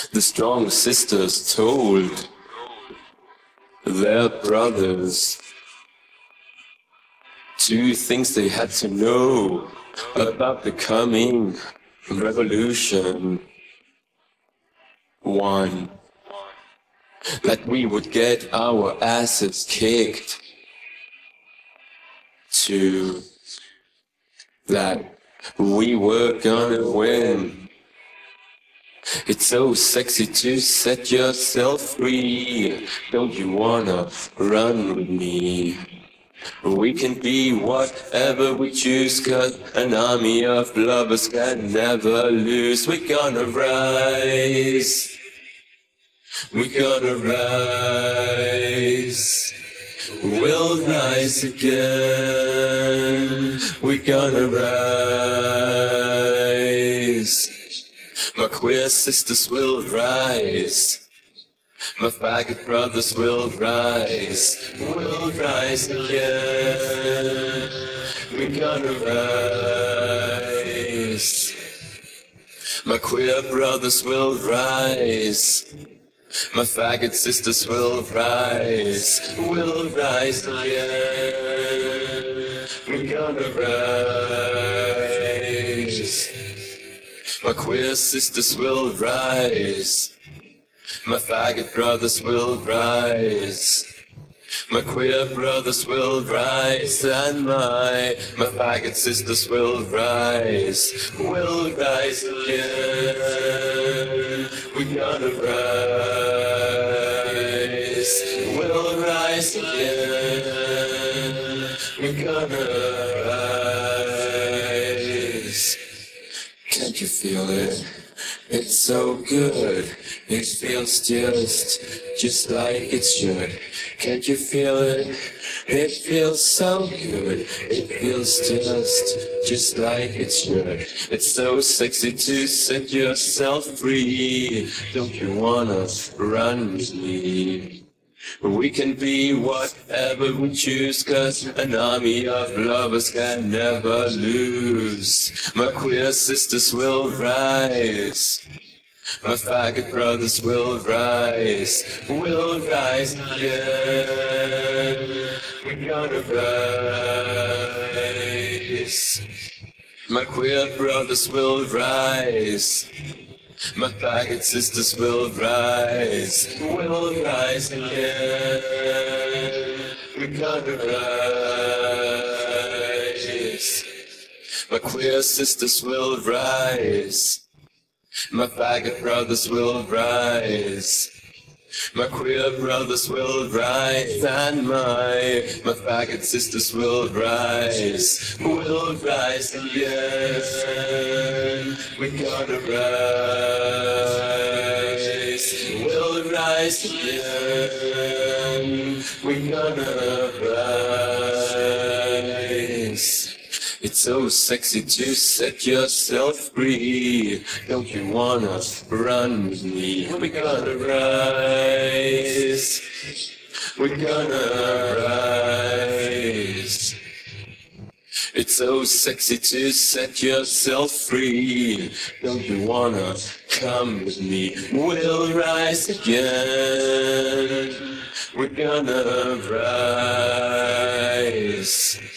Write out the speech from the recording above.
The strong sisters told their brothers two things they had to know about the coming revolution. One, that we would get our asses kicked. Two, that we were gonna win. It's so sexy to set yourself free. Don't you wanna run with me? We can be whatever we choose, 'cause an army of lovers can never lose. We're gonna rise. We're gonna rise. We'll rise again. We're gonna rise. My queer sisters will rise. My faggot brothers will rise. We'll rise again. We're gonna rise. My queer brothers will rise. My faggot sisters will rise. We'll rise again. We're gonna rise. My queer sisters will rise. My faggot brothers will rise. My queer brothers will rise, and my faggot sisters will rise. We'll rise again. We're gonna rise. We'll rise again. We're gonna rise. Can't you feel it? It's so good. It feels just like it should. Can't you feel it? It feels so good. It feels just like it should. It's so sexy to set yourself free. Don't you wanna run with me? We can be whatever we choose, 'cause an army of lovers can never lose. My queer sisters will rise. My faggot brothers will rise. We'll rise again. We're gonna rise. My queer brothers will rise. My faggot sisters will rise. We'll rise again. We're gonna rise. My queer sisters will rise. My faggot brothers will rise. My queer brothers will rise, and my faggot sisters will rise. We'll rise again. We're gonna rise. We'll rise again. We're gonna rise. It's so sexy to set yourself free. Don't you wanna run with me? We're gonna rise. We're gonna rise. It's so sexy to set yourself free. Don't you wanna come with me? We'll rise again. We're gonna rise.